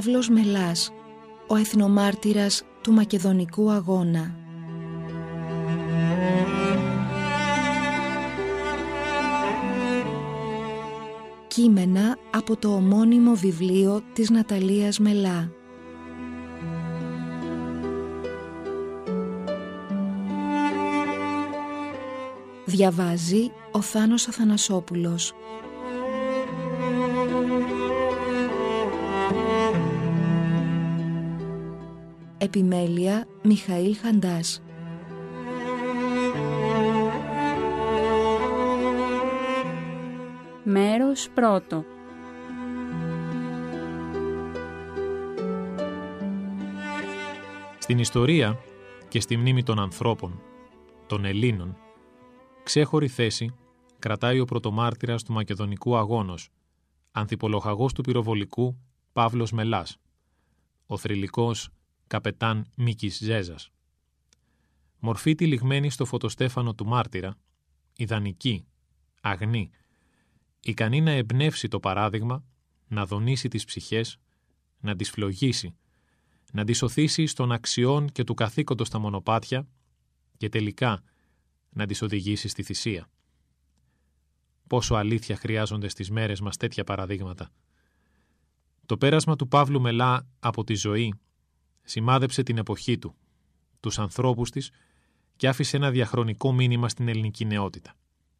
Παύλος Μελάς, ο εθνομάρτυρας του Μακεδονικού Αγώνα. Κείμενα από το ομώνυμο βιβλίο της Ναταλίας Μελά. Διαβάζει ο Θάνος Αθανασόπουλος. Επιμέλεια Μιχαήλ Χαντάς. Μέρος πρώτο. Στην ιστορία και στη μνήμη των ανθρώπων, των Ελλήνων, ξέχωρη θέση κρατάει ο πρωτομάρτυρας του Μακεδονικού Αγώνος, ανθιπολοχαγός του πυροβολικού Παύλος Μελάς, ο θρυλικός καπετάν Μίκης Ζέζας. Μορφή τυλιγμένη στο φωτοστέφανο του μάρτυρα, ιδανική, αγνή, ικανή να εμπνεύσει το παράδειγμα, να δονήσει τις ψυχές, να τις φλογίσει, να τις οθήσει στον αξιών και του καθήκοντος στα μονοπάτια και τελικά να τις οδηγήσει στη θυσία. Πόσο αλήθεια χρειάζονται στις μέρες μας τέτοια παραδείγματα. Το πέρασμα του Παύλου Μελά από τη ζωή σημάδεψε την εποχή του, τους ανθρώπους της και άφησε ένα διαχρονικό μήνυμα στην ελληνική νεότητα.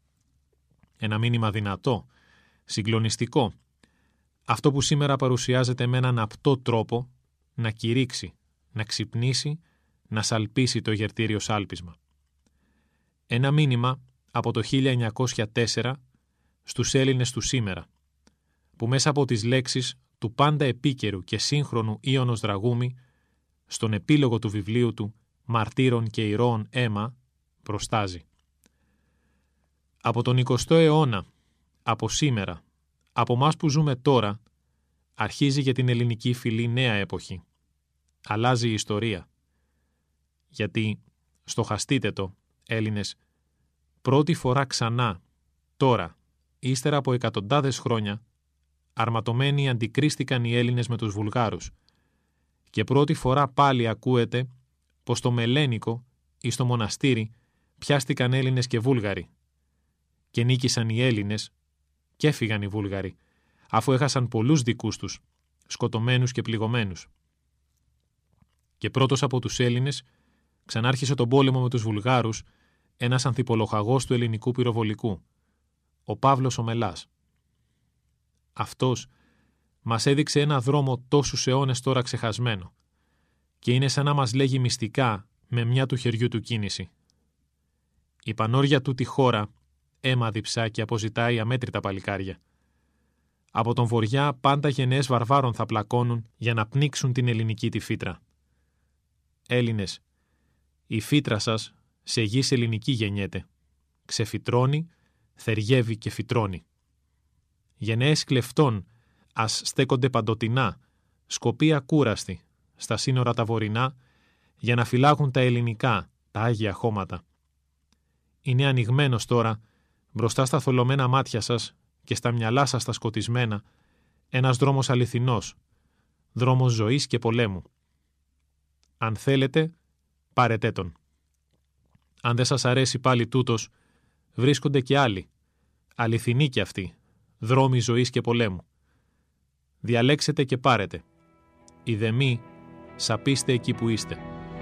Ένα μήνυμα δυνατό, συγκλονιστικό, αυτό που σήμερα παρουσιάζεται με έναν απτό τρόπο να κηρύξει, να ξυπνήσει, να σαλπίσει το γερτήριο σάλπισμα. Ένα μήνυμα από το 1904 στους Έλληνες του σήμερα, που μέσα από τις λέξεις του πάντα επίκαιρου και σύγχρονου Ίωνος Δραγούμη, στον επίλογο του βιβλίου του «Μαρτύρων και ηρώων αίμα» προστάζει. Από τον 20ο αιώνα, από σήμερα, από μας που ζούμε τώρα, αρχίζει για την ελληνική φυλή νέα εποχή. Αλλάζει η ιστορία. Γιατί, στοχαστείτε το, Έλληνες, πρώτη φορά ξανά, τώρα, ύστερα από εκατοντάδες χρόνια, αρματωμένοι αντικρίστηκαν οι Έλληνες με τους Βουλγάρους και πρώτη φορά πάλι ακούεται πως στο Μελένικο ή στο μοναστήρι πιάστηκαν Έλληνες και Βούλγαροι και νίκησαν οι Έλληνες και έφυγαν οι Βούλγαροι αφού έχασαν πολλούς δικούς τους, σκοτωμένους και πληγωμένους. Και πρώτος από τους Έλληνες ξανάρχισε τον πόλεμο με τους Βουλγάρους ένας ανθιπολοχαγός του ελληνικού πυροβολικού, ο Παύλος ο Μελάς. Αυτός μας έδειξε ένα δρόμο τόσους αιώνες τώρα ξεχασμένο και είναι σαν να μας λέγει μυστικά με μια του χεριού του κίνηση. Η πανόρια του τη χώρα αίμα διψά και αποζητάει αμέτρητα παλικάρια. Από τον βοριά πάντα γενναίες βαρβάρων θα πλακώνουν για να πνίξουν την ελληνική τη φύτρα. Έλληνες, η φύτρα σας σε γης ελληνική γεννιέται. Ξεφυτρώνει, θεριεύει και φυτρώνει. Γενναίες κλεφτών ας στέκονται παντοτινά, σκοποί ακούραστοι, στα σύνορα τα βορεινά, για να φυλάγουν τα ελληνικά, τα άγια χώματα. Είναι ανοιγμένος τώρα, μπροστά στα θολωμένα μάτια σας και στα μυαλά σας τα σκοτισμένα, ένας δρόμος αληθινός, δρόμος ζωής και πολέμου. Αν θέλετε, πάρετε τον. Αν δεν σας αρέσει πάλι τούτος, βρίσκονται και άλλοι, αληθινοί κι αυτοί, δρόμοι ζωής και πολέμου. Διαλέξετε και πάρετε. Ιδε μη, σαπίστε εκεί που είστε.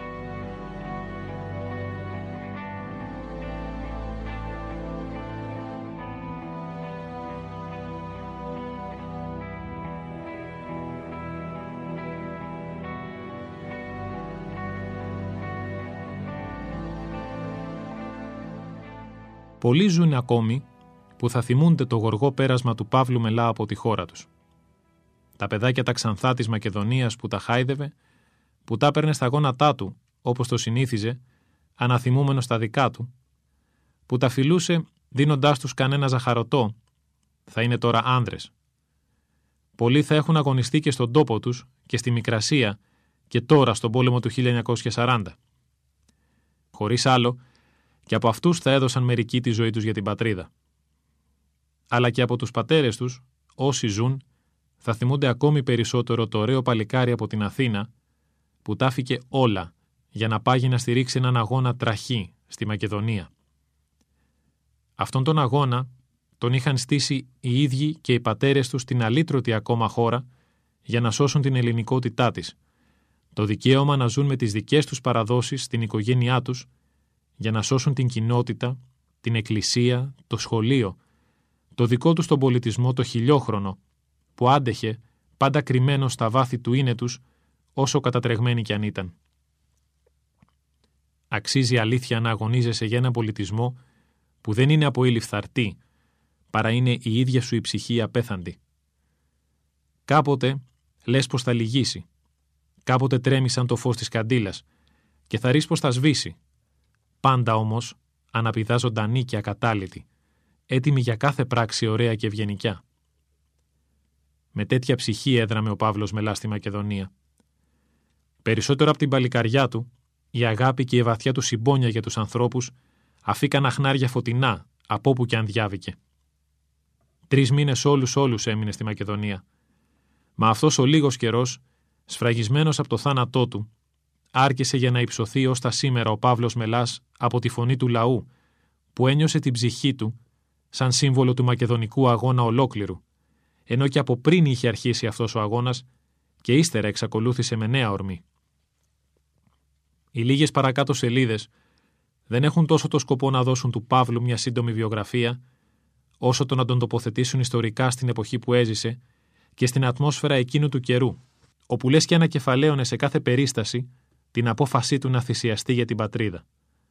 Πολλοί ζουν ακόμη που θα θυμούνται το γοργό πέρασμα του Παύλου Μελά από τη χώρα τους. Τα παιδάκια τα ξανθά της Μακεδονίας που τα χάιδευε, που τα έπαιρνε στα γόνατά του, όπως το συνήθιζε, αναθυμούμενο στα δικά του, που τα φιλούσε δίνοντάς τους κανένα ζαχαρωτό, θα είναι τώρα άνδρες. Πολλοί θα έχουν αγωνιστεί και στον τόπο τους και στη Μικρασία και τώρα στον πόλεμο του 1940. Χωρίς άλλο, και από αυτούς θα έδωσαν μερικοί τη ζωή τους για την πατρίδα. Αλλά και από τους πατέρες τους, όσοι ζουν, θα θυμούνται ακόμη περισσότερο το ωραίο παλικάρι από την Αθήνα που τα άφηκε όλα για να πάγει να στηρίξει έναν αγώνα τραχή στη Μακεδονία. Αυτόν τον αγώνα τον είχαν στήσει οι ίδιοι και οι πατέρες τους στην αλήτρωτη ακόμα χώρα για να σώσουν την ελληνικότητά της, το δικαίωμα να ζουν με τις δικές τους παραδόσεις στην οικογένειά τους, για να σώσουν την κοινότητα, την εκκλησία, το σχολείο, το δικό τους τον πολιτισμό το χιλιόχρονο, που άντεχε πάντα κρυμμένο στα βάθη του είναι τους, όσο κατατρεγμένοι κι αν ήταν. Αξίζει αλήθεια να αγωνίζεσαι για έναν πολιτισμό που δεν είναι από ύλη φθαρτή, παρά είναι η ίδια σου η ψυχή απέθαντη. Κάποτε λες πως θα λυγίσει, κάποτε τρέμεις σαν το φως της καντήλας και θα ρεις πως θα σβήσει. Πάντα όμως αναπηδά ζωντανή και ακατάλητη, έτοιμη για κάθε πράξη ωραία και ευγενικιά. Με τέτοια ψυχή έδραμε ο Παύλος Μελάς στη Μακεδονία. Περισσότερο από την παλικαριά του, η αγάπη και η βαθιά του συμπόνια για τους ανθρώπους αφήκαν αχνάρια φωτεινά από όπου κι αν διάβηκε. 3 μήνες όλους έμεινε στη Μακεδονία. Μα αυτός ο λίγος καιρός, σφραγισμένος από το θάνατό του, άρκεσε για να υψωθεί ως τα σήμερα ο Παύλος Μελάς από τη φωνή του λαού, που ένιωσε την ψυχή του σαν σύμβολο του μακεδονικού αγώνα ολόκληρου, ενώ και από πριν είχε αρχίσει αυτός ο αγώνας και ύστερα εξακολούθησε με νέα ορμή. Οι λίγες παρακάτω σελίδες δεν έχουν τόσο το σκοπό να δώσουν του Παύλου μια σύντομη βιογραφία, όσο το να τον τοποθετήσουν ιστορικά στην εποχή που έζησε και στην ατμόσφαιρα εκείνου του καιρού, όπου λες και ανακεφαλαίωνε σε κάθε περίσταση την απόφασή του να θυσιαστεί για την πατρίδα.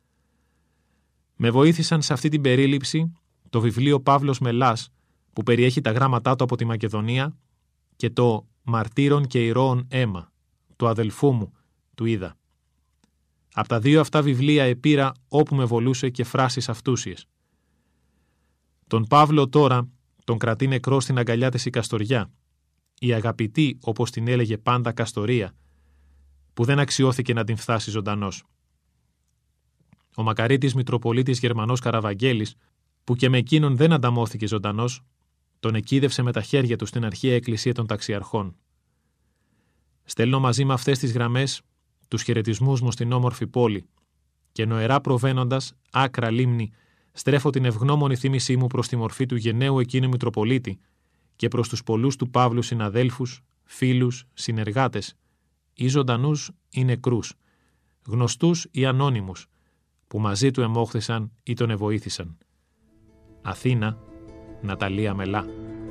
Με βοήθησαν σε αυτή την περίληψη το βιβλίο Παύλος Μελάς, που περιέχει τα γράμματά του από τη Μακεδονία, και το «Μαρτύρων και ηρώων αίμα» του αδελφού μου, του είδα. Από τα 2 αυτά βιβλία επήρα όπου με βολούσε και φράσεις αυτούσιες. Τον Παύλο τώρα τον κρατεί νεκρό στην αγκαλιά της η Καστοριά, η αγαπητή, όπως την έλεγε πάντα, Καστορία, που δεν αξιώθηκε να την φτάσει ζωντανός. Ο μακαρίτης Μητροπολίτης Γερμανός Καραβαγγέλης, που και με εκείνον δεν ανταμώθηκε ζωντανός, τον εκείδευσε με τα χέρια του στην αρχαία εκκλησία των ταξιαρχών. Στέλνω μαζί με αυτές τις γραμμές τους χαιρετισμούς μου στην όμορφη πόλη και νοερά προβαίνοντας άκρα λίμνη στρέφω την ευγνώμονη θύμησή μου προς τη μορφή του γενναίου εκείνου Μητροπολίτη και προς τους πολλούς του Παύλου συναδέλφους, φίλους, συνεργάτες, ή ζωντανούς ή νεκρούς, γνωστούς ή ανώνυμους, που μαζί του εμόχθησαν ή τον εβοήθησαν. Αθήνα, Ναταλία Μελά.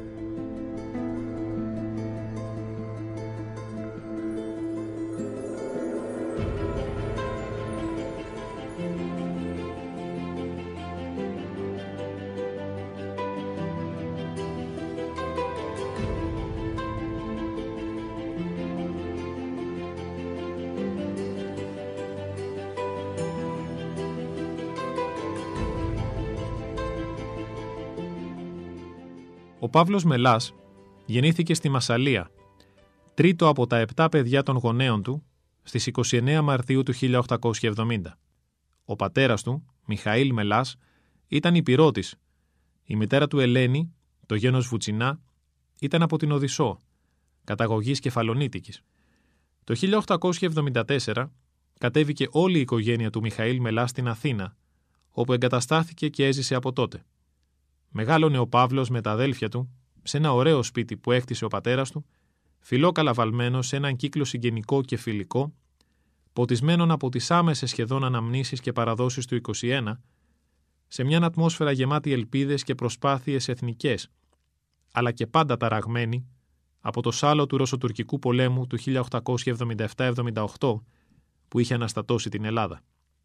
Ο Παύλος Μελάς γεννήθηκε στη Μασσαλία, τρίτο από τα 7 παιδιά των γονέων του, στις 29 Μαρτίου του 1870. Ο πατέρας του, Μιχαήλ Μελάς, ήταν υπηρώτης. Η μητέρα του Ελένη, το γένος Βουτσινά, ήταν από την Οδυσσό, καταγωγής Κεφαλονίτικης. Το 1874 κατέβηκε όλη η οικογένεια του Μιχαήλ Μελάς στην Αθήνα, όπου εγκαταστάθηκε και έζησε από τότε. Μεγάλωνε ο Παύλος με τα αδέλφια του σε ένα ωραίο σπίτι που έκτισε ο πατέρας του, φιλόκαλα βαλμένο σε έναν κύκλο συγγενικό και φιλικό, ποτισμένον από τις άμεσες σχεδόν αναμνήσεις και παραδόσεις του 21, σε μια ατμόσφαιρα γεμάτη ελπίδες και προσπάθειες εθνικές, αλλά και πάντα ταραγμένη από το σάλο του Ρωσοτουρκικού πολέμου του 1877-78 που είχε αναστατώσει την Ελλάδα.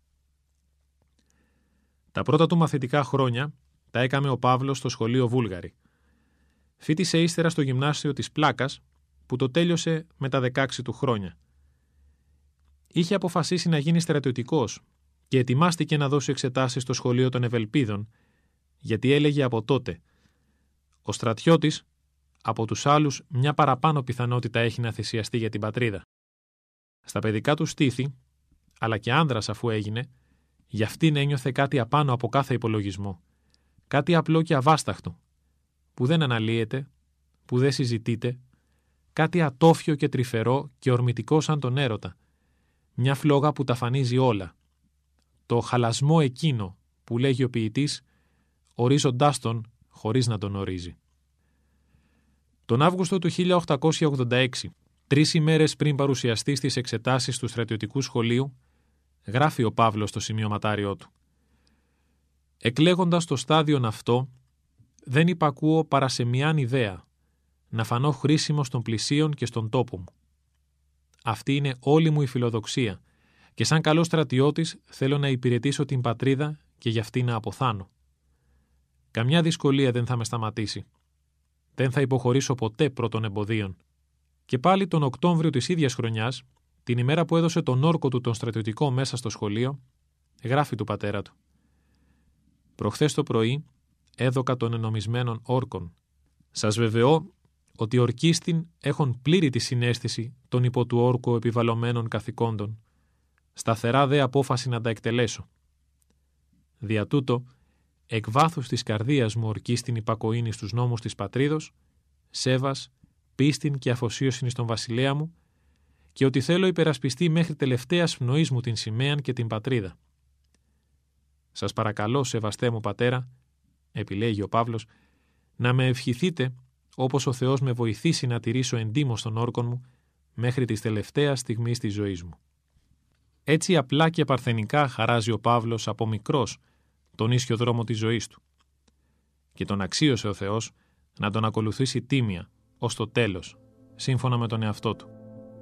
Τα πρώτα του μαθητικά χρόνια τα έκαμε ο Παύλος στο σχολείο Βούλγαρη. Φοίτησε ύστερα στο γυμνάσιο της Πλάκας, που το τέλειωσε με τα 16 του χρόνια. Είχε αποφασίσει να γίνει στρατιωτικός και ετοιμάστηκε να δώσει εξετάσεις στο σχολείο των Ευελπίδων, γιατί έλεγε από τότε «Ο στρατιώτης από τους άλλους μια παραπάνω πιθανότητα έχει να θυσιαστεί για την πατρίδα». Στα παιδικά του στήθη, αλλά και άνδρας αφού έγινε, γι' αυτήν ένιωθε κάτι απάνω από κάθε υπολογισμό. Κάτι απλό και αβάσταχτο, που δεν αναλύεται, που δεν συζητείται, κάτι ατόφιο και τρυφερό και ορμητικό σαν τον έρωτα. Μια φλόγα που τα φανίζει όλα. Το χαλασμό εκείνο που λέγει ο ποιητής, ορίζοντάς τον χωρίς να τον ορίζει. Τον Αύγουστο του 1886, 3 ημέρες πριν παρουσιαστεί στις εξετάσεις του στρατιωτικού σχολείου, γράφει ο Παύλος στο σημειωματάριό του. «Εκλέγοντας το στάδιον αυτό, δεν υπακούω παρά σε μιαν ιδέα, να φανώ χρήσιμο στον πλησίον και στον τόπο μου. Αυτή είναι όλη μου η φιλοδοξία και σαν καλός στρατιώτης θέλω να υπηρετήσω την πατρίδα και γι' αυτή να αποθάνω. Καμιά δυσκολία δεν θα με σταματήσει. Δεν θα υποχωρήσω ποτέ πρώτων εμποδίων». Και πάλι τον Οκτώβριο της ίδιας χρονιάς, την ημέρα που έδωσε τον όρκο του τον στρατιωτικό μέσα στο σχολείο, γράφει του πατέρα του. «Προχθές το πρωί έδωκα των ενομισμένων όρκων. Σας βεβαιώ ότι ορκίστην έχων πλήρη τη συναίσθηση των υπό του όρκου επιβαλλωμένων καθηκόντων, σταθερά δε απόφαση να τα εκτελέσω. Δια τούτο, εκ βάθους της καρδίας μου ορκίστην υπακοήνη στους νόμους της πατρίδος, σέβας, πίστην και αφοσίωσιν στον βασιλέα μου, και ότι θέλω υπερασπιστεί μέχρι τελευταίας πνοής μου την σημαίαν και την πατρίδα. Σας παρακαλώ, σεβαστέ μου πατέρα», επιλέγει ο Παύλος, «να με ευχηθείτε, όπως ο Θεός με βοηθήσει να τηρήσω εντίμως τον όρκον μου, μέχρι της τελευταίας στιγμής της ζωής μου». Έτσι απλά και παρθενικά χαράζει ο Παύλος από μικρός τον ίσιο δρόμο της ζωής του. Και τον αξίωσε ο Θεός να τον ακολουθήσει τίμια ως το τέλος, σύμφωνα με τον εαυτό του.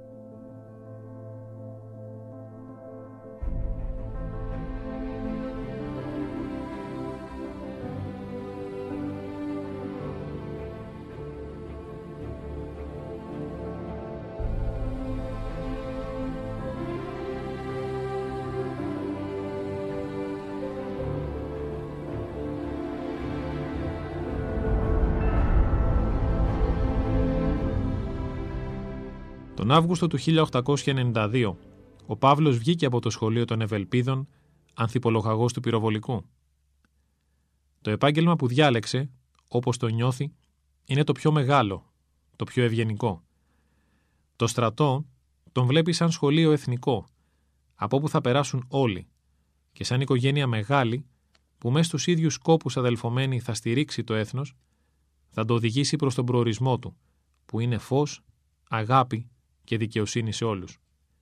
Τον Αύγουστο του 1892, ο Παύλος βγήκε από το σχολείο των Ευελπίδων, ανθιπολογαγός του πυροβολικού. Το επάγγελμα που διάλεξε, όπως το νιώθει, είναι το πιο μεγάλο, το πιο ευγενικό. Το στρατό τον βλέπει σαν σχολείο εθνικό, από όπου θα περάσουν όλοι, και σαν οικογένεια μεγάλη που μες στους ίδιους σκόπους αδελφωμένη θα στηρίξει το έθνος, θα το οδηγήσει προς τον προορισμό του, που είναι φως, αγάπη και δικαιοσύνη σε όλους.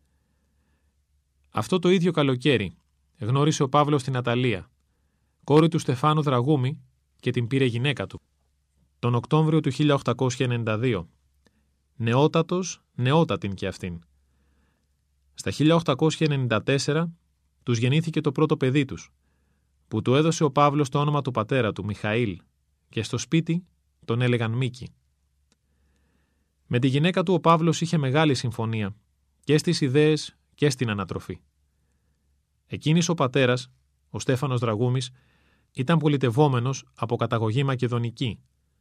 Αυτό το ίδιο καλοκαίρι γνώρισε ο Παύλος την Αταλία, κόρη του Στεφάνου Δραγούμη, και την πήρε γυναίκα του. Τον Οκτώβριο του 1892, νεότατην και αυτήν. Στα 1894 τους γεννήθηκε το πρώτο παιδί τους, που του έδωσε ο Παύλος το όνομα του πατέρα του, Μιχαήλ, και στο σπίτι τον έλεγαν Μίκη. Με τη γυναίκα του ο Παύλος είχε μεγάλη συμφωνία και στις ιδέες και στην ανατροφή. Εκείνης ο πατέρας, ο Στέφανος Δραγούμης, ήταν πολιτευόμενος από καταγωγή μακεδονική.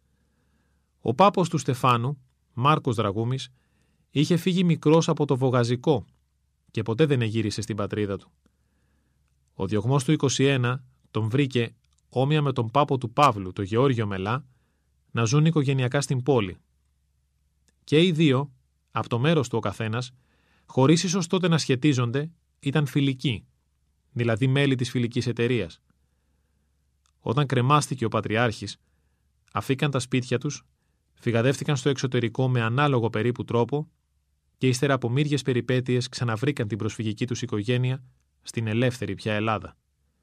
Ο πάπος του Στεφάνου, Μάρκος Δραγούμης, είχε φύγει μικρός από το Βογαζικό και ποτέ δεν εγύρισε στην πατρίδα του. Ο διωγμός του 21 τον βρήκε, όμοια με τον πάπο του Παύλου, το Γεώργιο Μελά, να ζουν οικογενειακά στην πόλη. Και οι δύο, από το μέρος του ο καθένας, χωρίς ίσως τότε να σχετίζονται, ήταν φιλικοί, δηλαδή μέλη της φιλικής εταιρείας. Όταν κρεμάστηκε ο Πατριάρχης, αφήκαν τα σπίτια τους, φυγαδεύτηκαν στο εξωτερικό με ανάλογο περίπου τρόπο και ύστερα από μύριες περιπέτειες ξαναβρήκαν την προσφυγική τους οικογένεια στην ελεύθερη πια Ελλάδα.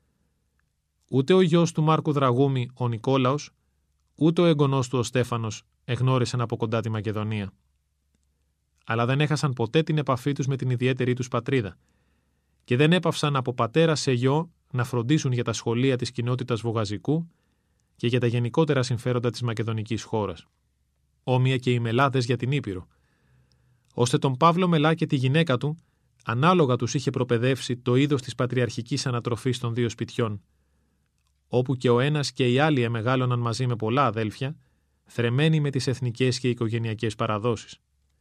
Ούτε ο γιος του Μάρκου Δραγούμη, ο Νικόλαος, ούτε ο εγγονός του ο Στέφανος εγνώρισαν από κοντά τη Μακεδονία. Αλλά δεν έχασαν ποτέ την επαφή τους με την ιδιαίτερη τους πατρίδα και δεν έπαυσαν από πατέρα σε γιο να φροντίσουν για τα σχολεία της κοινότητας Βογαζικού και για τα γενικότερα συμφέροντα της μακεδονικής χώρας. Όμοια και οι Μελάδες για την Ήπειρο, ώστε τον Παύλο Μελά και τη γυναίκα του ανάλογα τους είχε προπαιδεύσει το είδος της πατριαρχικής ανατροφής των δύο σπιτιών, όπου και ο ένας και οι άλλοι εμεγάλωναν μαζί με πολλά αδέλφια, θρεμμένοι με τις εθνικές και οικογενειακές παραδόσεις.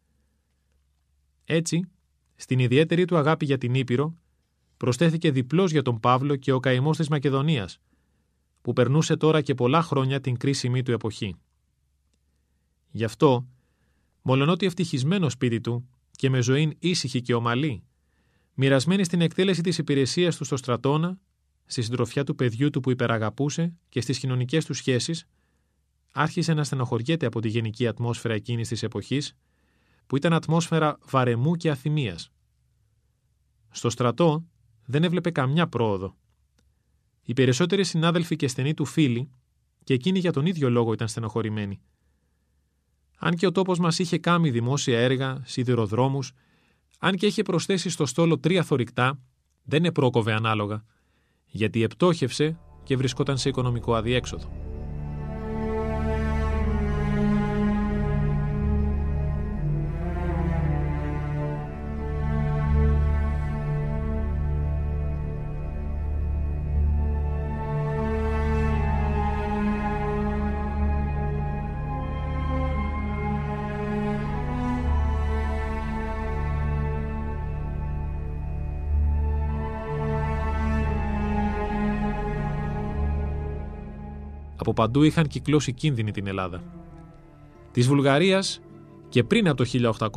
Έτσι, στην ιδιαίτερη του αγάπη για την Ήπειρο, προσθέθηκε διπλός για τον Παύλο και ο καημός της Μακεδονίας, που περνούσε τώρα και πολλά χρόνια την κρίσιμη του εποχή. Γι' αυτό, Μολονότι ευτυχισμένο σπίτι του και με ζωή ήσυχη και ομαλή, μοιρασμένη στην εκτέλεση της υπηρεσίας του στο στρατόνα, στη συντροφιά του παιδιού του που υπεραγαπούσε και στις κοινωνικές του σχέσεις, άρχισε να στενοχωριέται από τη γενική ατμόσφαιρα εκείνης της εποχής, που ήταν ατμόσφαιρα βαρεμού και αθυμίας. Στο στρατό δεν έβλεπε καμιά πρόοδο. Οι περισσότεροι συνάδελφοι και στενοί του φίλοι, και εκείνοι για τον ίδιο λόγο ήταν στενοχωρημένοι. Αν και ο τόπος μας είχε κάνει δημόσια έργα, σιδηροδρόμους, αν και είχε προσθέσει στο στόλο 3 θωρηκτά, δεν επρόκοβε ανάλογα, γιατί επτόχευσε και βρισκόταν σε οικονομικό αδιέξοδο. Από παντού είχαν κυκλώσει κίνδυνοι την Ελλάδα. Της Βουλγαρίας και πριν από το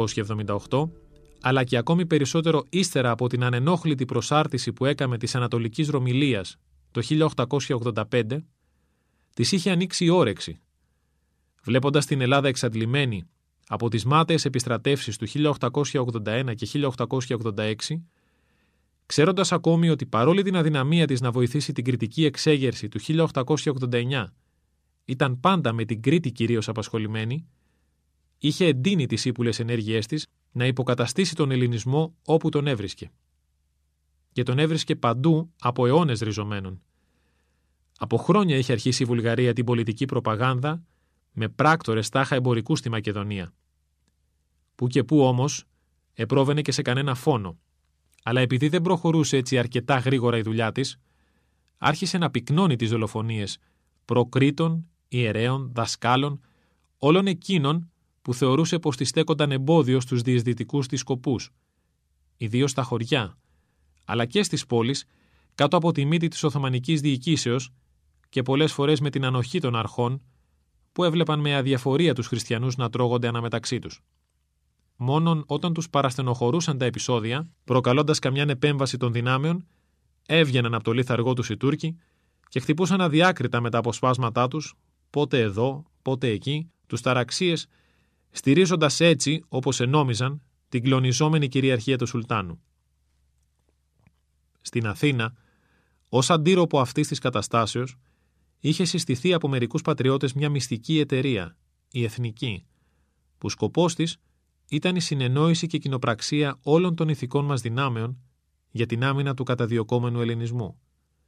1878, αλλά και ακόμη περισσότερο ύστερα από την ανενόχλητη προσάρτηση που έκαμε της Ανατολικής Ρωμυλίας το 1885, της είχε ανοίξει η όρεξη. Βλέποντας την Ελλάδα εξαντλημένη από τις μάταιες επιστρατεύσεις του 1881 και 1886, ξέροντας ακόμη ότι παρόλη την αδυναμία της να βοηθήσει την κριτική εξέγερση του 1889, ήταν πάντα με την Κρήτη κυρίως απασχολημένη, είχε εντείνει τις ύπουλες ενέργειές της να υποκαταστήσει τον ελληνισμό όπου τον έβρισκε. Και τον έβρισκε παντού από αιώνες ριζωμένων. Από χρόνια είχε αρχίσει η Βουλγαρία την πολιτική προπαγάνδα με πράκτορες τάχα εμπορικού στη Μακεδονία. Που και που όμως επρόβαινε και σε κανένα φόνο. Αλλά επειδή δεν προχωρούσε έτσι αρκετά γρήγορα η δουλειά της, άρχισε να πυκνώνει τις δολοφονίες προκρίτων, ιερέων, δασκάλων, όλων εκείνων που θεωρούσε πως τις στέκονταν εμπόδιο στους διεισδυτικούς της σκοπούς, ιδίως στα χωριά, αλλά και στις πόλεις, κάτω από τη μύτη της Οθωμανικής διοικήσεως και πολλές φορές με την ανοχή των αρχών, που έβλεπαν με αδιαφορία τους χριστιανούς να τρώγονται αναμεταξύ τους. Μόνον όταν τους παραστενοχωρούσαν τα επεισόδια, προκαλώντας καμιάν επέμβαση των δυνάμεων, έβγαιναν από το λίθαργό τους οι Τούρκοι και χτυπούσαν αδιάκριτα με τα αποσπάσματά τους, πότε εδώ, πότε εκεί, τους ταραξίες, στηρίζοντας έτσι, όπως ενόμιζαν, την κλονιζόμενη κυριαρχία του Σουλτάνου. Στην Αθήνα, ως αντίρροπο αυτής της καταστάσεως, είχε συστηθεί από μερικούς πατριώτες μια μυστική εταιρεία, η Εθνική, που σκοπός της ήταν η συνεννόηση και κοινοπραξία όλων των ηθικών μας δυνάμεων για την άμυνα του καταδιωκόμενου ελληνισμού.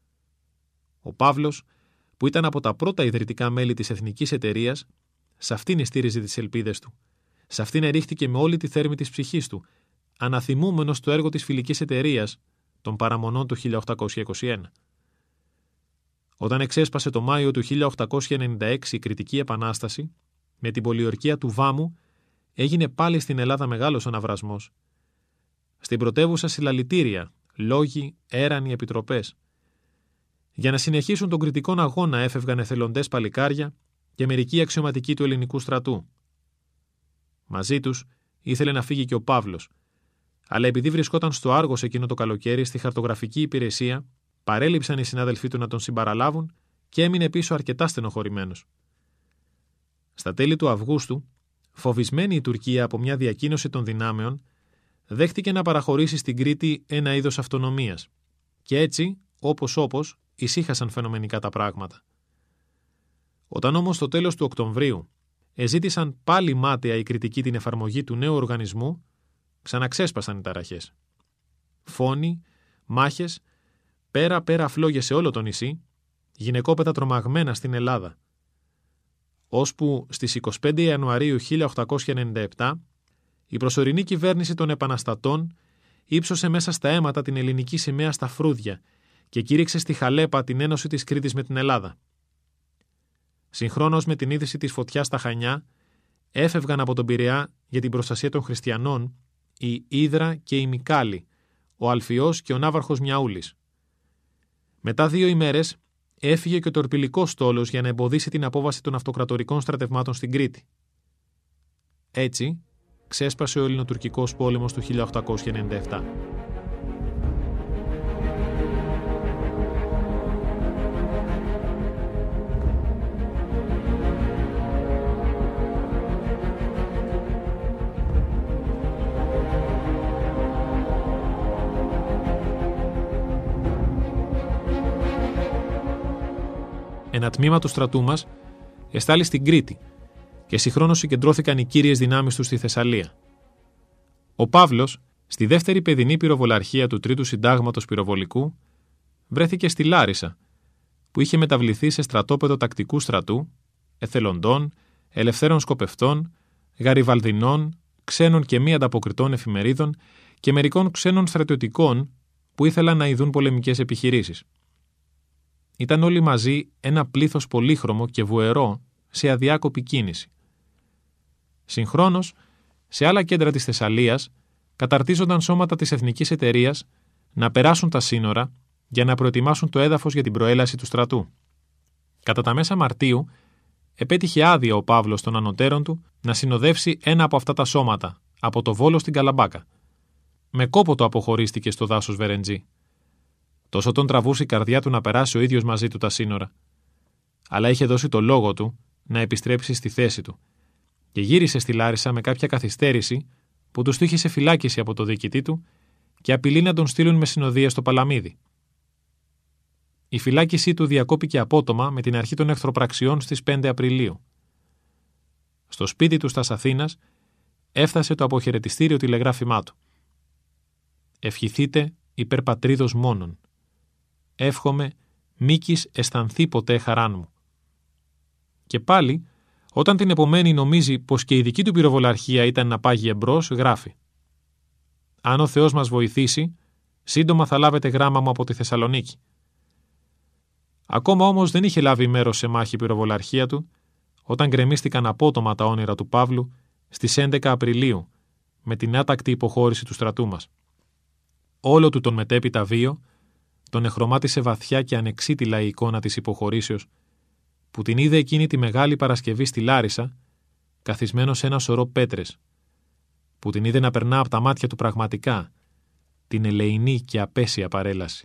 Ο Παύλος, που ήταν από τα πρώτα ιδρυτικά μέλη της Εθνικής Εταιρείας, σε αυτήν στήριζε τις ελπίδες του. Σε αυτήν ερίχτηκε με όλη τη θέρμη της ψυχής του, αναθυμούμενος το έργο της Φιλικής Εταιρείας των παραμονών του 1821. Όταν εξέσπασε το Μάιο του 1896 η Κρητική Επανάσταση, με την πολιορκία του Βάμου, έγινε πάλι στην Ελλάδα μεγάλος αναβρασμός. Στην πρωτεύουσα συλλαλητήρια, λόγοι, έρανοι, επιτροπές. Για να συνεχίσουν τον κριτικόν αγώνα έφευγαν εθελοντές παλικάρια και μερικοί αξιωματικοί του ελληνικού στρατού. Μαζί τους ήθελε να φύγει και ο Παύλος, αλλά επειδή βρισκόταν στο Άργος εκείνο το καλοκαίρι στη χαρτογραφική υπηρεσία, παρέλειψαν οι συνάδελφοί του να τον συμπαραλάβουν και έμεινε πίσω αρκετά στενοχωρημένος. Στα τέλη του Αυγούστου, φοβισμένη η Τουρκία από μια διακίνηση των δυνάμεων, δέχτηκε να παραχωρήσει στην Κρήτη ένα είδος αυτονομίας. Και έτσι, όπως, ησύχασαν φαινομενικά τα πράγματα. Όταν όμως στο τέλος του Οκτωβρίου εζήτησαν πάλι μάταια οι κριτικοί την εφαρμογή του νέου οργανισμού, ξαναξέσπασαν οι ταραχές. Φόνοι, μάχες, πέρα φλόγες σε όλο το νησί, γυναικόπαιδα τρομαγμένα στην Ελλάδα. Ώσπου στις 25 Ιανουαρίου 1897 η προσωρινή κυβέρνηση των επαναστατών ύψωσε μέσα στα αίματα την ελληνική σημαία στα φρούδια και κήρυξε στη Χαλέπα την ένωση της Κρήτης με την Ελλάδα. Συγχρόνως με την είδηση της φωτιάς στα Χανιά, έφευγαν από τον Πειραιά για την προστασία των χριστιανών η Ύδρα και η Μικάλη, ο Αλφιός και ο Ναύαρχος Μιαούλης. Μετά 2 ημέρες έφυγε και ο τορπιλικός στόλος για να εμποδίσει την απόβαση των αυτοκρατορικών στρατευμάτων στην Κρήτη. Έτσι, ξέσπασε ο Ελληνοτουρκικός πόλεμος του 1897. Ένα τμήμα του στρατού μας εστάλει στην Κρήτη και συγχρόνως συγκεντρώθηκαν οι κύριες δυνάμεις του στη Θεσσαλία. Ο Παύλος, στη δεύτερη παιδινή πυροβολαρχία του Τρίτου Συντάγματος Πυροβολικού, βρέθηκε στη Λάρισα, που είχε μεταβληθεί σε στρατόπεδο τακτικού στρατού, εθελοντών, ελευθέρων σκοπευτών, γαριβαλδινών, ξένων και μη ανταποκριτών εφημερίδων και μερικών ξένων στρατιωτικών που ήθελαν να ειδούν πολεμικές επιχειρήσεις. Ήταν όλοι μαζί ένα πλήθος πολύχρωμο και βουερό σε αδιάκοπη κίνηση. Συγχρόνως, σε άλλα κέντρα της Θεσσαλίας καταρτίζονταν σώματα της Εθνικής Εταιρείας να περάσουν τα σύνορα για να προετοιμάσουν το έδαφος για την προέλαση του στρατού. Κατά τα μέσα Μαρτίου, επέτυχε άδεια ο Παύλος των ανωτέρων του να συνοδεύσει ένα από αυτά τα σώματα, από το Βόλο στην Καλαμπάκα. Με κόπο το αποχωρίστηκε στο δάσος Βερεντζή. Τόσο τον τραβούσε η καρδιά του να περάσει ο ίδιος μαζί του τα σύνορα. Αλλά είχε δώσει το λόγο του να επιστρέψει στη θέση του και γύρισε στη Λάρισα με κάποια καθυστέρηση που τους είχε σε φυλάκιση από το διοικητή του και απειλεί να τον στείλουν με συνοδεία στο Παλαμίδι. Η φυλάκισή του διακόπηκε απότομα με την αρχή των εχθροπραξιών στις 5 Απριλίου. Στο σπίτι του στα Αθήνας έφτασε το αποχαιρετιστήριο τηλεγράφημά του. «Ευχηθείτε υπέρ πατρίδος μόνον. Εύχομαι μήκης αισθανθεί ποτέ χαράν μου». Και πάλι, όταν την επομένη νομίζει πως και η δική του πυροβολαρχία ήταν να πάγει εμπρός, γράφει: «Αν ο Θεός μας βοηθήσει, σύντομα θα λάβετε γράμμα μου από τη Θεσσαλονίκη». Ακόμα όμως δεν είχε λάβει μέρος σε μάχη η πυροβολαρχία του, όταν γκρεμίστηκαν απότομα τα όνειρα του Παύλου στις 11 Απριλίου, με την άτακτη υποχώρηση του στρατού μας. Όλο του τον μετέπειτα βίο τον εχρωμάτισε βαθιά και ανεξίτηλα η εικόνα της υποχωρήσεως, που την είδε εκείνη τη Μεγάλη Παρασκευή στη Λάρισα, καθισμένο σε ένα σωρό πέτρες, που την είδε να περνά από τα μάτια του πραγματικά την ελεηνή και απέσια παρέλαση.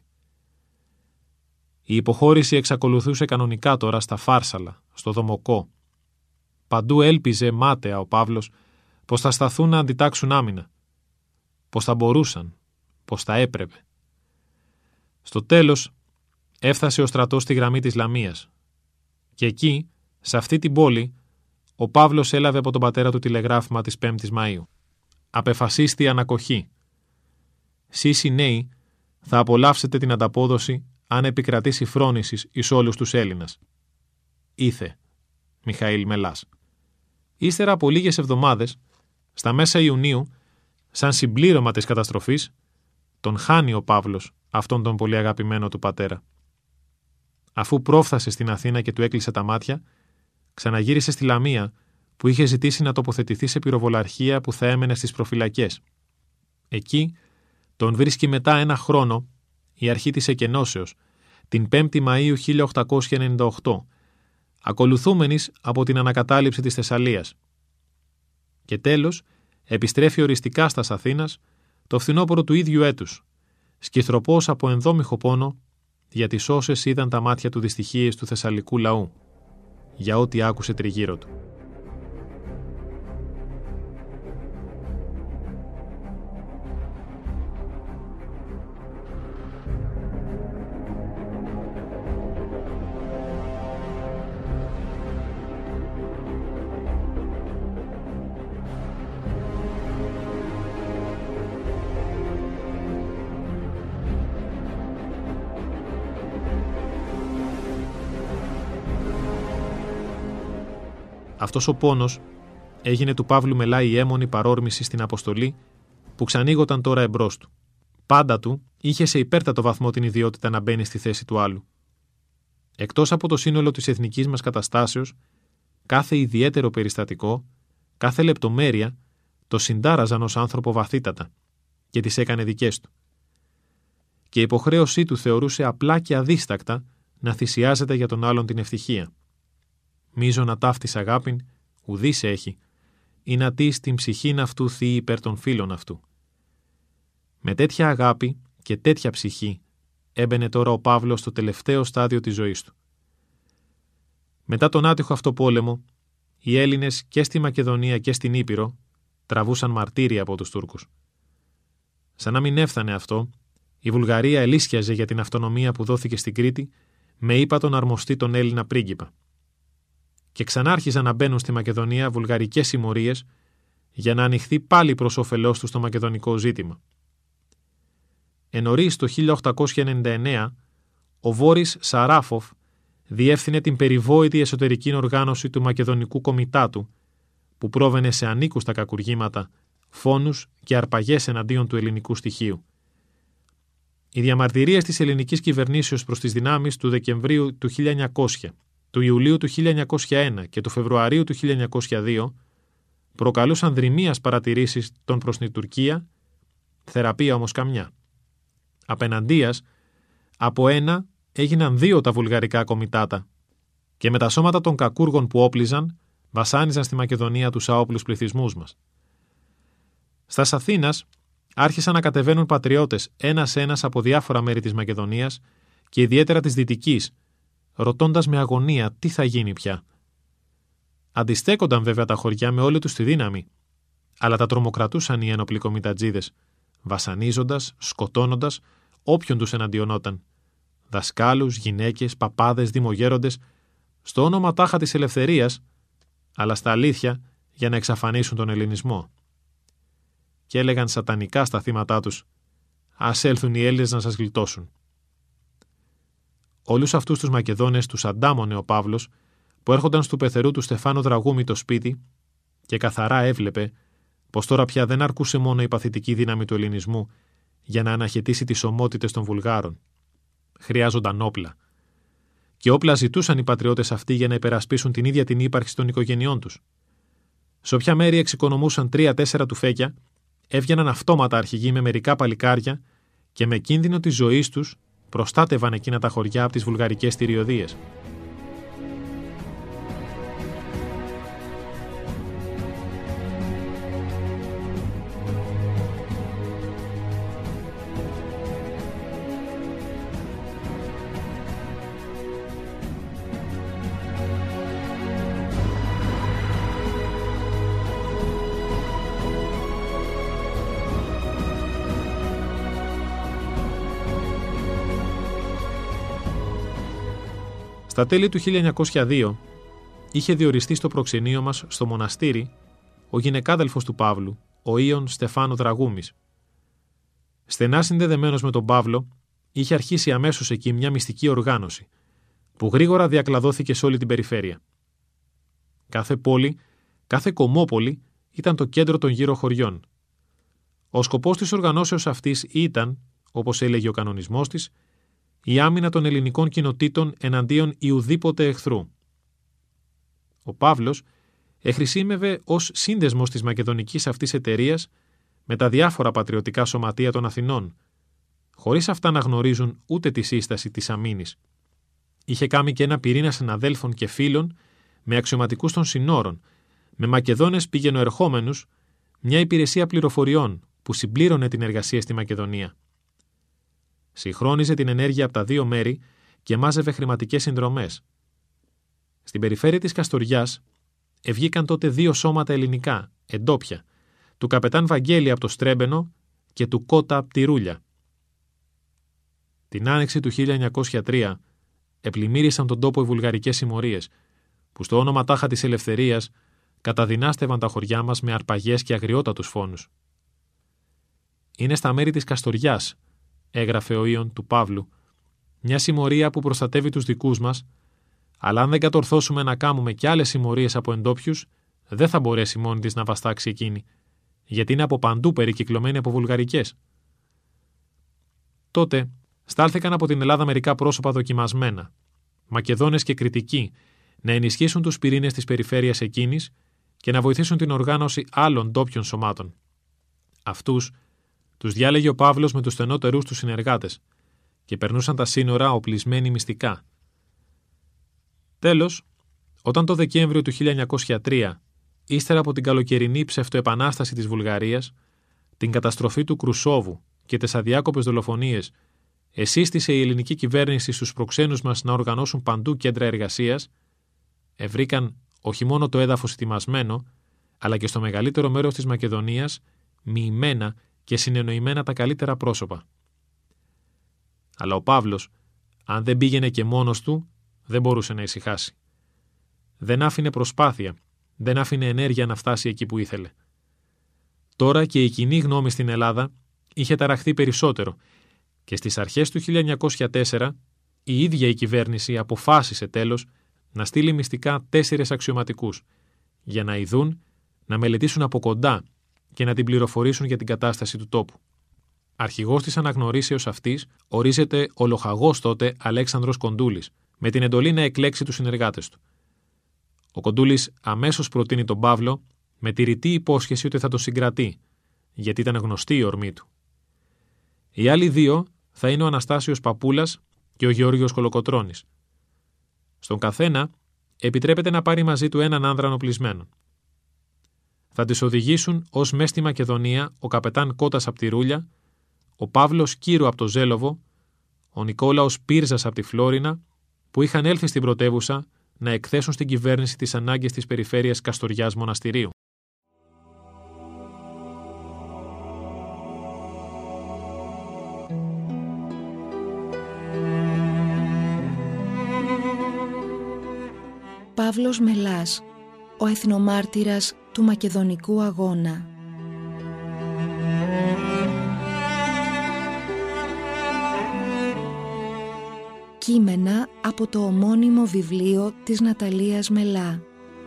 Η υποχώρηση εξακολουθούσε κανονικά τώρα στα Φάρσαλα, στο Δομοκό. Παντού έλπιζε μάταια ο Παύλος πως θα σταθούν να αντιτάξουν άμυνα, πως θα μπορούσαν, πως θα έπρεπε. Στο τέλος έφτασε ο στρατός στη γραμμή της Λαμίας και εκεί, σε αυτή την πόλη, ο Παύλος έλαβε από τον πατέρα του τηλεγράφημα της 5ης Μαΐου. «Απεφασίστη ανακοχή. Σεις οι νέοι θα απολαύσετε την ανταπόδοση αν επικρατήσει φρόνησης εις όλους τους Έλληνας. Ήθε, Μιχαήλ Μελάς». Ύστερα από λίγες εβδομάδες, στα μέσα Ιουνίου, σαν συμπλήρωμα της καταστροφής, τον χάνει ο Παύλος αυτόν τον πολύ αγαπημένο του πατέρα. Αφού πρόφθασε στην Αθήνα και του έκλεισε τα μάτια, ξαναγύρισε στη Λαμία, που είχε ζητήσει να τοποθετηθεί σε πυροβολαρχία που θα έμενε στις προφυλακές. Εκεί τον βρίσκει μετά ένα χρόνο η αρχή της εκενώσεως, την 5η Μαΐου 1898, ακολουθούμενης από την ανακατάληψη της Θεσσαλίας. Και τέλος επιστρέφει οριστικά στας Αθήνας το φθινόπωρο του ίδιου έτους, σκυθροπός από ενδόμηχο πόνο για τις όσες είδαν τα μάτια του δυστυχίες του θεσσαλικού λαού, για ό,τι άκουσε τριγύρω του. Αυτός ο πόνος έγινε του Παύλου Μελά η έμμονη παρόρμηση στην αποστολή που ξανοίγοταν τώρα εμπρός του. Πάντα του είχε σε υπέρτατο βαθμό την ιδιότητα να μπαίνει στη θέση του άλλου. Εκτός από το σύνολο της εθνικής μας καταστάσεως, κάθε ιδιαίτερο περιστατικό, κάθε λεπτομέρεια, το συντάραζαν ως άνθρωπο βαθύτατα και τις έκανε δικές του. Και η υποχρέωσή του θεωρούσε απλά και αδίστακτα να θυσιάζεται για τον άλλον την ευτυχία. Μίζωνα ταύτης αγάπην ουδής έχει, ή να τί στην ψυχήν αυτού θύει υπέρ των φίλων αυτού. Με τέτοια αγάπη και τέτοια ψυχή έμπαινε τώρα ο Παύλος στο τελευταίο στάδιο της ζωής του. Μετά τον άτυχο αυτό πόλεμο, οι Έλληνες και στη Μακεδονία και στην Ήπειρο τραβούσαν μαρτύρια από τους Τούρκους. Σαν να μην έφτανε αυτό, η Βουλγαρία ελίσχιαζε για την αυτονομία που δόθηκε στην Κρήτη με ύπατον αρμοστή τον Έλληνα πρίγκιπα. Και ξανάρχιζαν να μπαίνουν στη Μακεδονία βουλγαρικές συμμορίες για να ανοιχθεί πάλι προς όφελός τους το μακεδονικό ζήτημα. Νωρίς το 1899, ο Βόρης Σαράφοφ διεύθυνε την περιβόητη εσωτερική οργάνωση του Μακεδονικού Κομιτάτου, που πρόβαινε σε ανήκουστα κακουργήματα, φόνους και αρπαγές εναντίον του ελληνικού στοιχείου. Οι διαμαρτυρίες της ελληνικής κυβερνήσεως προς τις δυνάμεις του Δεκεμβρίου του 1900, του Ιουλίου του 1901 και του Φεβρουαρίου του 1902 προκαλούσαν δρυμίας παρατηρήσεις των προς την Τουρκία, θεραπεία όμως καμιά. Απέναντίας, από ένα έγιναν 2 τα βουλγαρικά κομιτάτα και με τα σώματα των κακούργων που όπλιζαν βασάνιζαν στη Μακεδονία τους άοπλους πληθυσμούς μας. Στας Αθήνας άρχισαν να κατεβαίνουν πατριώτες ένας-ένας από διάφορα μέρη της Μακεδονίας και ιδιαίτερα της Δυτικής, ρωτώντας με αγωνία τι θα γίνει πια. Αντιστέκονταν βέβαια τα χωριά με όλη τους τη δύναμη, αλλά τα τρομοκρατούσαν οι ένοπλοι κομιτατζίδες, βασανίζοντας, σκοτώνοντας όποιον τους εναντιονόταν. Δασκάλους, γυναίκες, παπάδες, δημογέροντες, στο όνομα τάχα της ελευθερίας, αλλά στα αλήθεια για να εξαφανίσουν τον ελληνισμό. Και έλεγαν σατανικά στα θύματά τους: «Ας έλθουν οι Έλληνες να σας γλιτώσουν». Όλους αυτούς τους Μακεδόνες τους αντάμωνε ο Παύλος, που έρχονταν στου πεθερού του Στεφάνου Δραγούμη το σπίτι και καθαρά έβλεπε πως τώρα πια δεν αρκούσε μόνο η παθητική δύναμη του ελληνισμού για να αναχαιτήσει τις ομότητες των Βουλγάρων. Χρειάζονταν όπλα. Και όπλα ζητούσαν οι πατριώτες αυτοί για να υπερασπίσουν την ίδια την ύπαρξη των οικογενειών τους. Σε όποια μέρη εξοικονομούσαν 3-4 τουφέκια, έβγαιναν αυτόματα αρχηγοί με μερικά παλικάρια και με κίνδυνο της ζωής τους προστάτευαν εκείνα τα χωριά από τις βουλγαρικές στηριωδίες. Στα τέλη του 1902 είχε διοριστεί στο προξενείο μας στο μοναστήρι ο γυναικάδελφος του Παύλου, ο Ιων Στεφάνου Δραγούμης. Στενά συνδεδεμένος με τον Παύλο, είχε αρχίσει αμέσως εκεί μια μυστική οργάνωση, που γρήγορα διακλαδώθηκε σε όλη την περιφέρεια. Κάθε πόλη, κάθε κομμόπολη ήταν το κέντρο των γύρω χωριών. Ο σκοπός της οργανώσεως αυτής ήταν, όπως έλεγε ο κανονισμός της, η άμυνα των ελληνικών κοινοτήτων εναντίον ιουδήποτε εχθρού. Ο Παύλος εχρησίμευε ως σύνδεσμος της μακεδονικής αυτής εταιρείας με τα διάφορα πατριωτικά σωματεία των Αθηνών, χωρίς αυτά να γνωρίζουν ούτε τη σύσταση της αμήνης. Είχε κάνει και ένα πυρήνα συναδέλφων και φίλων με αξιωματικούς των συνόρων, με Μακεδόνες πηγαινοερχόμενους, μια υπηρεσία πληροφοριών που συμπλήρωνε την εργασία στη Μακεδονία. Συγχρόνιζε την ενέργεια από τα 2 μέρη και μάζευε χρηματικές συνδρομές. Στην περιφέρεια της Καστοριάς ευγήκαν τότε 2 σώματα ελληνικά, εντόπια, του καπετάν Βαγγέλη από το Στρέμπενο και του Κότα από τη Ρούλια. Την άνοιξη του 1903 επλημμύρισαν τον τόπο οι βουλγαρικές συμμορίες, που στο όνομα τάχα της ελευθερίας καταδυνάστευαν τα χωριά μας με αρπαγές και αγριότατους φόνους. «Είναι στα μέρη της Καστοριάς», έγραφε ο Ιων του Παύλου, «μια συμμορία που προστατεύει τους δικούς μας, αλλά αν δεν κατορθώσουμε να κάνουμε κι άλλες συμμορίες από εντόπιους, δεν θα μπορέσει μόνη της να βαστάξει εκείνη, γιατί είναι από παντού περικυκλωμένη από βουλγαρικές». Τότε στάλθηκαν από την Ελλάδα μερικά πρόσωπα δοκιμασμένα, Μακεδόνες και Κρητικοί, να ενισχύσουν τους πυρήνες της περιφέρειας εκείνης και να βοηθήσουν την οργάνωση άλλων ντόπιων σωμάτων. Αυτούς τους διάλεγε ο Παύλος με τους στενότερους τους συνεργάτες και περνούσαν τα σύνορα οπλισμένοι μυστικά. Τέλος, όταν το Δεκέμβριο του 1903 ύστερα από την καλοκαιρινή ψευτοεπανάσταση της Βουλγαρίας, την καταστροφή του Κρουσόβου και τις αδιάκοπες δολοφονίες, εσύστησε η ελληνική κυβέρνηση στους προξένους μας να οργανώσουν παντού κέντρα εργασίας, ευρήκαν όχι μόνο το έδαφος ετοιμασμένο, αλλά και στο μεγαλύτερο μέρος της Μακεδονίας μοιημένα και συνεννοημένα τα καλύτερα πρόσωπα. Αλλά ο Παύλος, αν δεν πήγαινε και μόνος του, δεν μπορούσε να ησυχάσει. Δεν άφηνε προσπάθεια, δεν άφηνε ενέργεια να φτάσει εκεί που ήθελε. Τώρα και η κοινή γνώμη στην Ελλάδα είχε ταραχθεί περισσότερο και στις αρχές του 1904 η ίδια η κυβέρνηση αποφάσισε τέλος να στείλει μυστικά 4 αξιωματικούς για να ειδούν, να μελετήσουν από κοντά και να την πληροφορήσουν για την κατάσταση του τόπου. Αρχηγός της αναγνωρίσεως αυτής ορίζεται ο λοχαγός τότε Αλέξανδρος Κοντούλης, με την εντολή να εκλέξει τους συνεργάτες του. Ο Κοντούλης αμέσως προτείνει τον Παύλο με τη ρητή υπόσχεση ότι θα τον συγκρατεί, γιατί ήταν γνωστή η ορμή του. Οι άλλοι 2 θα είναι ο Αναστάσιος Παπούλας και ο Γεώργιος Κολοκοτρώνης. Στον καθένα επιτρέπεται να πάρει μαζί του έναν άνδρα οπλισμένο. Θα τις οδηγήσουν ως μες στη Μακεδονία ο καπετάν Κώτας από τη Ρούλια, ο Παύλος Κύρου από το Ζέλοβο, ο Νικόλαος Πύρζας από τη Φλόρινα, που είχαν έλθει στην πρωτεύουσα να εκθέσουν στην κυβέρνηση τις ανάγκες της περιφέρειας Καστοριάς Μοναστηρίου. Παύλος Μελάς, ο εθνομάρτυρας του Μακεδονικού Αγώνα. Κείμενα από το ομώνυμο βιβλίο της Ναταλίας Μελά.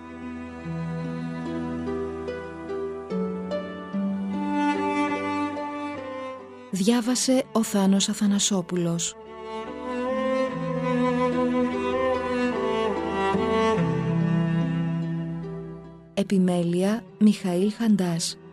Διάβασε ο Θάνος Αθανασόπουλος. Επιμέλεια Μιχαήλ Χαντάς.